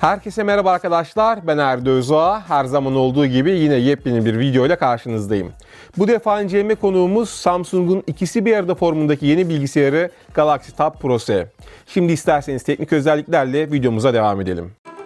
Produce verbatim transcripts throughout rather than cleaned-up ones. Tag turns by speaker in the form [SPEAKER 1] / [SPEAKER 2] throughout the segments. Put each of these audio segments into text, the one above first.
[SPEAKER 1] Herkese merhaba arkadaşlar, ben Erdi Özoğa. Her zaman olduğu gibi yine yepyeni bir video ile karşınızdayım. Bu defa inceleme konuğumuz Samsung'un ikisi bir arada formundaki yeni bilgisayarı Galaxy Tab Pro S. Şimdi isterseniz teknik özelliklerle videomuza devam edelim.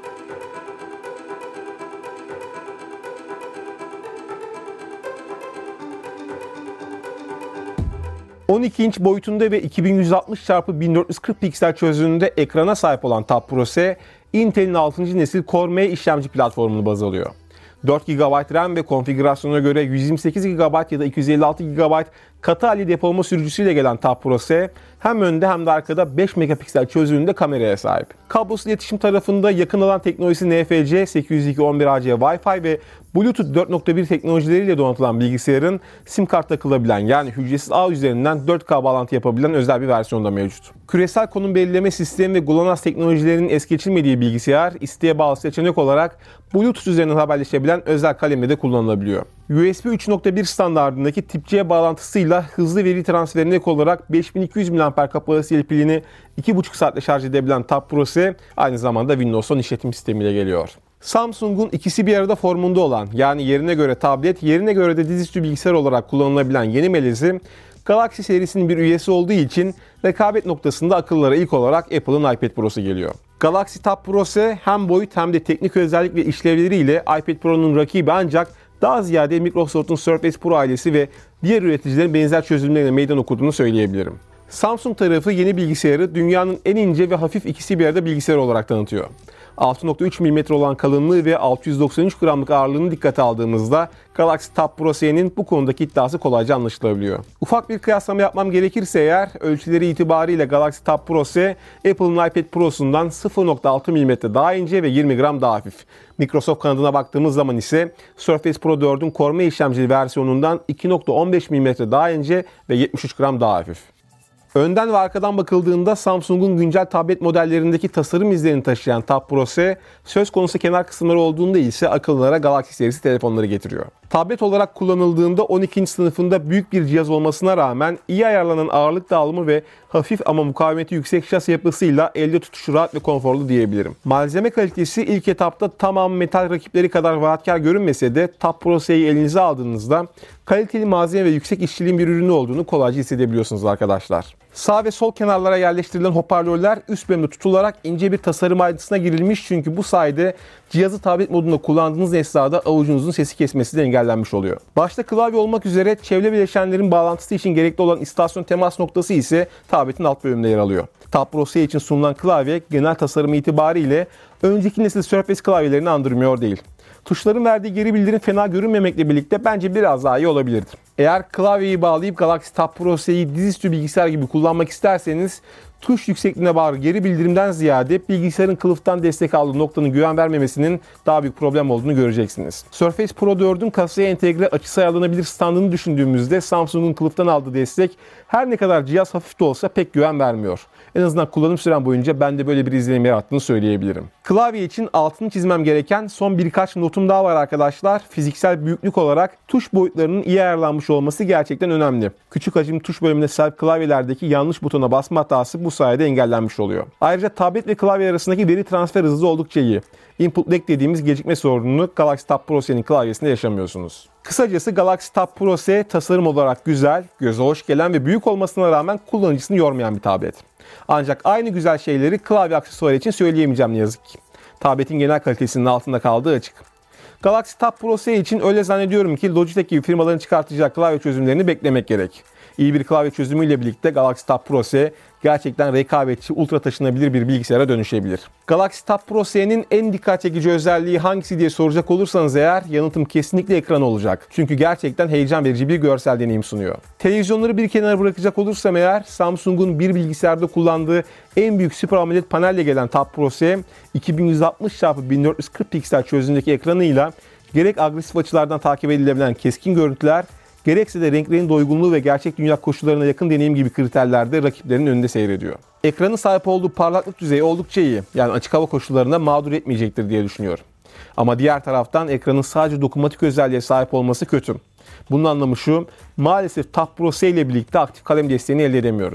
[SPEAKER 1] on iki inç boyutunda ve iki bin yüz altmış çarpı bin dört yüz kırk piksel çözünürlüğünde ekrana sahip olan Tab Pro S, Intel'in altıncı nesil Core M işlemci platformunu baz alıyor. dört gigabayt RAM ve konfigürasyona göre yüz yirmi sekiz gigabayt ya da iki yüz elli altı gigabayt katı hali depolama sürücüsüyle gelen Tab Pro S, hem önde hem de arkada beş megapiksel çözünürlüğünde kameraya sahip. Kablosuz iletişim tarafında yakın alan teknolojisi N F C, sekiz yüz iki nokta on bir A C Wi-Fi ve Bluetooth dört nokta bir teknolojileriyle donatılan bilgisayarın SIM kart takılabilen, yani hücresiz ağ üzerinden dört K bağlantı yapabilen özel bir versiyonda mevcut. Küresel konum belirleme sistemi ve GLONASS teknolojilerinin es geçilmediği bilgisayar, isteğe bağlı seçenek olarak Bluetooth üzerinden haberleşebilen özel kalemle de kullanılabiliyor. U S B üç nokta bir standardındaki Tip C bağlantısıyla hızlı veri transferine ek olarak beş bin iki yüz miliamper kapasiteli pilini iki buçuk saatte şarj edebilen Tab Pro S aynı zamanda Windows on işletim sistemiyle geliyor. Samsung'un ikisi bir arada formunda olan, yani yerine göre tablet, yerine göre de dizüstü bilgisayar olarak kullanılabilen yeni melezi, Galaxy serisinin bir üyesi olduğu için rekabet noktasında akıllara ilk olarak Apple'ın iPad Pro'su geliyor. Galaxy Tab Pro S hem boyut hem de teknik özellik ve işlevleriyle iPad Pro'nun rakibi, ancak daha ziyade Microsoft'un Surface Pro ailesi ve diğer üreticilerin benzer çözümlerine meydan okuduğunu söyleyebilirim. Samsung tarafı yeni bilgisayarı dünyanın en ince ve hafif ikisi bir arada bilgisayarı olarak tanıtıyor. altı nokta üç milimetre olan kalınlığı ve altı yüz doksan üç gramlık ağırlığını dikkate aldığımızda Galaxy Tab Pro S'nin bu konudaki iddiası kolayca anlaşılabiliyor. Ufak bir kıyaslama yapmam gerekirse eğer, ölçüleri itibariyle Galaxy Tab Pro S, Apple'ın iPad Pro'sundan sıfır nokta altı milimetre daha ince ve yirmi gram daha hafif. Microsoft kanadına baktığımız zaman ise Surface Pro dördün Core M işlemcili versiyonundan iki nokta on beş milimetre daha ince ve yetmiş üç gram daha hafif. Önden ve arkadan bakıldığında Samsung'un güncel tablet modellerindeki tasarım izlerini taşıyan Tab Pro S, söz konusu kenar kısımları olduğunda ise akıllara Galaxy serisi telefonları getiriyor. Tablet olarak kullanıldığında on iki inç sınıfında büyük bir cihaz olmasına rağmen iyi ayarlanan ağırlık dağılımı ve hafif ama mukavemeti yüksek şase yapısıyla elde tutuşu rahat ve konforlu diyebilirim. Malzeme kalitesi ilk etapta tamam metal rakipleri kadar vaatkar görünmese de Tab Pro S'yi elinize aldığınızda kaliteli malzeme ve yüksek işçiliğin bir ürünü olduğunu kolayca hissedebiliyorsunuz arkadaşlar. Sağ ve sol kenarlara yerleştirilen hoparlörler üst bölümde tutularak ince bir tasarım ayrıntısına girilmiş, çünkü bu sayede cihazı tablet modunda kullandığınız esnada avucunuzun sesi kesmesi de engellenmiş oluyor. Başta klavye olmak üzere çevre bileşenlerin bağlantısı için gerekli olan istasyon temas noktası ise tabletin alt bölümünde yer alıyor. Tab Pro S için sunulan klavye genel tasarımı itibariyle önceki nesil Surface klavyelerini andırmıyor değil. Tuşların verdiği geri bildirim fena görünmemekle birlikte bence biraz daha iyi olabilirdi. Eğer klavyeyi bağlayıp Galaxy Tab Pro S'yi dizüstü bilgisayar gibi kullanmak isterseniz, tuş yüksekliğine bağlı geri bildirimden ziyade bilgisayarın kılıftan destek aldığı noktanın güven vermemesinin daha büyük problem olduğunu göreceksiniz. Surface Pro dördün kasaya entegre açısı ayarlanabilir standını düşündüğümüzde Samsung'un kılıftan aldığı destek her ne kadar cihaz hafif de olsa pek güven vermiyor. En azından kullanım süren boyunca bende böyle bir izlenim yarattığını söyleyebilirim. Klavye için altını çizmem gereken son birkaç notum daha var arkadaşlar. Fiziksel büyüklük olarak tuş boyutlarının iyi ayarlanmış olması gerçekten önemli. Küçük hacim tuş bölümüne sahip klavyelerdeki yanlış butona basma hatası bu sayede engellenmiş oluyor. Ayrıca tablet ve klavye arasındaki veri transfer hızı oldukça iyi. Input lag dediğimiz gecikme sorununu Galaxy Tab Pro S'nin klavyesinde yaşamıyorsunuz. Kısacası Galaxy Tab Pro S tasarım olarak güzel, göze hoş gelen ve büyük olmasına rağmen kullanıcısını yormayan bir tablet. Ancak aynı güzel şeyleri klavye aksesuarı için söyleyemeyeceğim ne yazık ki. Tabletin genel kalitesinin altında kaldığı açık. Galaxy Tab Pro S için öyle zannediyorum ki Logitech gibi firmaların çıkartacağı klavye çözümlerini beklemek gerek. İyi bir klavye çözümüyle birlikte Galaxy Tab Pro S gerçekten rekabetçi, ultra taşınabilir bir bilgisayara dönüşebilir. Galaxy Tab Pro S'nin en dikkat çekici özelliği hangisi diye soracak olursanız eğer, yanıtım kesinlikle ekran olacak. Çünkü gerçekten heyecan verici bir görsel deneyim sunuyor. Televizyonları bir kenara bırakacak olursam eğer, Samsung'un bir bilgisayarda kullandığı en büyük Super AMOLED panelle gelen Tab Pro S, iki bin yüz altmış çarpı bin dört yüz kırk piksel çözünürlükteki ekranıyla gerek agresif açılardan takip edilebilen keskin görüntüler, gerekse de renklerin doygunluğu ve gerçek dünya koşullarına yakın deneyim gibi kriterlerde rakiplerinin önünde seyrediyor. Ekranın sahip olduğu parlaklık düzeyi oldukça iyi. Yani açık hava koşullarında mağdur etmeyecektir diye düşünüyorum. Ama diğer taraftan ekranın sadece dokunmatik özelliğe sahip olması kötü. Bunun anlamı şu, maalesef Tab Pro S ile birlikte aktif kalem desteğini elde edemiyoruz.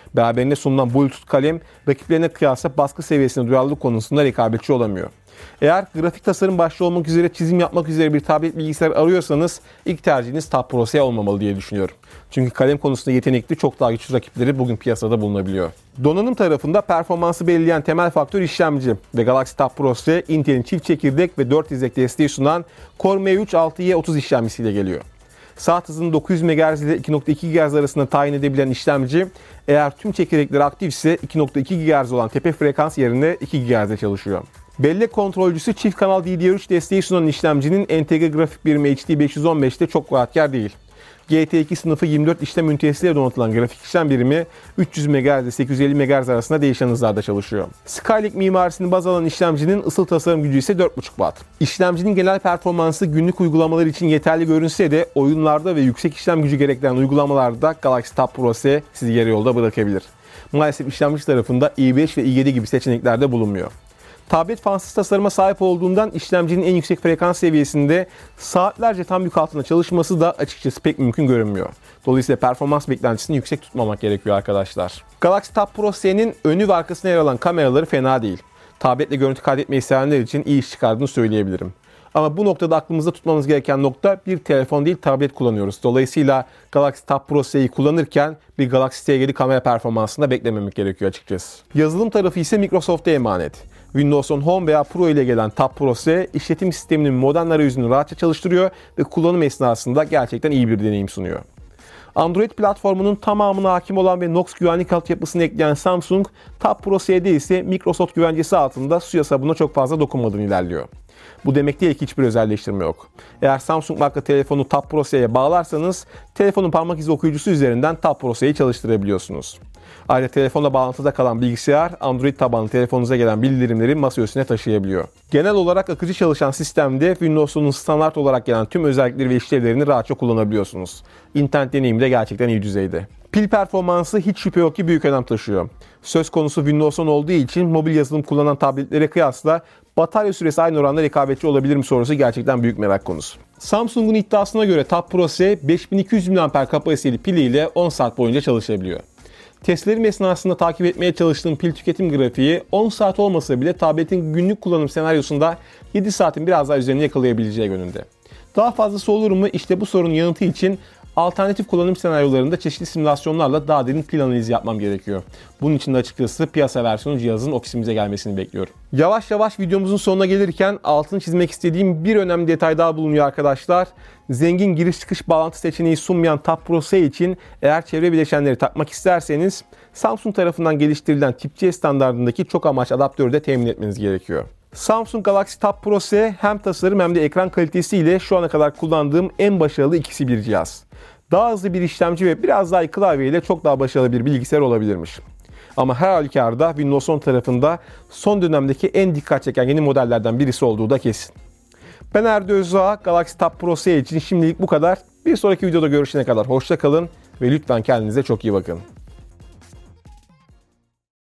[SPEAKER 1] Beraberinde sunulan Bluetooth kalem rakiplerine kıyasla baskı seviyesine duyarlılık konusunda rekabetçi olamıyor. Eğer grafik tasarım başta olmak üzere çizim yapmak üzere bir tablet bilgisayar arıyorsanız ilk tercihiniz Tab Pro S olmamalı diye düşünüyorum. Çünkü kalem konusunda yetenekli çok daha güçlü rakipleri bugün piyasada bulunabiliyor. Donanım tarafında performansı belirleyen temel faktör işlemci ve Galaxy Tab Pro S Intel'in çift çekirdek ve dört dizek desteği sunan Core M üç altı Y otuz işlemcisiyle geliyor. Saat hızını dokuz yüz megahertz ile iki nokta iki gigahertz arasında tayin edebilen işlemci eğer tüm çekirdekleri aktifse iki nokta iki gigahertz olan tepe frekans yerine iki gigahertz'e çalışıyor. Bellek kontrolcüsü çift kanal D D R üç desteği sunan işlemcinin entegre grafik birimi H D beş yüz on beş'te çok vaatkar değil. G T iki sınıfı yirmi dört işlem ünitesiyle donatılan grafik işlem birimi üç yüz megahertz ile sekiz yüz elli megahertz arasında değişen hızlarda çalışıyor. Skylake mimarisini baz alan işlemcinin ısıl tasarım gücü ise dört buçuk watt. İşlemcinin genel performansı günlük uygulamalar için yeterli görünse de oyunlarda ve yüksek işlem gücü gerektiren uygulamalarda Galaxy Tab Pro S sizi yarı yolda bırakabilir. Maalesef işlemci tarafında i beş ve i yedi gibi seçeneklerde bulunmuyor. Tablet fansız tasarıma sahip olduğundan işlemcinin en yüksek frekans seviyesinde saatlerce tam yük altında çalışması da açıkçası pek mümkün görünmüyor. Dolayısıyla performans beklentisini yüksek tutmamak gerekiyor arkadaşlar. Galaxy Tab Pro S'nin önü ve arkasına yer alan kameraları fena değil. Tabletle görüntü kaydetmeyi sevenler için iyi iş çıkardığını söyleyebilirim. Ama bu noktada aklımızda tutmamız gereken nokta bir telefon değil tablet kullanıyoruz. Dolayısıyla Galaxy Tab Pro S'yi kullanırken bir Galaxy S yedi kamera performansında beklememek gerekiyor açıkçası. Yazılım tarafı ise Microsoft'a emanet. Windows on Home veya Pro ile gelen Tab Pro S işletim sisteminin modern arayüzünü rahatça çalıştırıyor ve kullanım esnasında gerçekten iyi bir deneyim sunuyor. Android platformunun tamamına hakim olan ve Knox güvenlik altyapısını ekleyen Samsung, Tab Pro S'de ise Microsoft güvencesi altında suya sabuna çok fazla dokunmadan ilerliyor. Bu demek değil ki hiçbir özelleştirme yok. Eğer Samsung marka telefonu Tab Pro S'ye bağlarsanız telefonun parmak izi okuyucusu üzerinden Tab Pro S'yi çalıştırabiliyorsunuz. Ayrıca telefonla bağlantıda kalan bilgisayar Android tabanlı telefonunuza gelen bildirimleri masa üstüne taşıyabiliyor. Genel olarak akıcı çalışan sistemde Windows'un standart olarak gelen tüm özellikleri ve işlevlerini rahatça kullanabiliyorsunuz. İnternet deneyimi de gerçekten iyi düzeyde. Pil performansı hiç şüphe yok ki büyük önem taşıyor. Söz konusu Windows on olduğu için mobil yazılım kullanan tabletlere kıyasla batarya süresi aynı oranda rekabetçi olabilir mi sorusu gerçekten büyük merak konusu. Samsung'un iddiasına göre Tab Pro S beş bin iki yüz miliamper kapasiteli piliyle on saat boyunca çalışabiliyor. Testlerim esnasında takip etmeye çalıştığım pil tüketim grafiği on saat olmasa bile tabletin günlük kullanım senaryosunda yedi saatin biraz daha üzerine yakalayabileceği yönünde. Daha fazlası olur mu? İşte bu sorunun yanıtı için alternatif kullanım senaryolarında çeşitli simülasyonlarla daha derin pil analizi yapmam gerekiyor. Bunun için de açıkçası piyasa versiyonu cihazın ofisimize gelmesini bekliyorum. Yavaş yavaş videomuzun sonuna gelirken altını çizmek istediğim bir önemli detay daha bulunuyor arkadaşlar. Zengin giriş çıkış bağlantı seçeneği sunmayan Tab Pro S için eğer çevre bileşenleri takmak isterseniz Samsung tarafından geliştirilen tip C standartındaki çok amaç adaptörü de temin etmeniz gerekiyor. Samsung Galaxy Tab Pro S hem tasarım hem de ekran kalitesiyle şu ana kadar kullandığım en başarılı ikisi bir cihaz. Daha hızlı bir işlemci ve biraz daha iyi klavye ile çok daha başarılı bir bilgisayar olabilirmiş. Ama her halükarda Windows on tarafında son dönemdeki en dikkat çeken yeni modellerden birisi olduğu da kesin. Ben Erdi Özdağ, Galaxy Tab Pro S için şimdilik bu kadar. Bir sonraki videoda görüşene kadar hoşça kalın ve lütfen kendinize çok iyi bakın.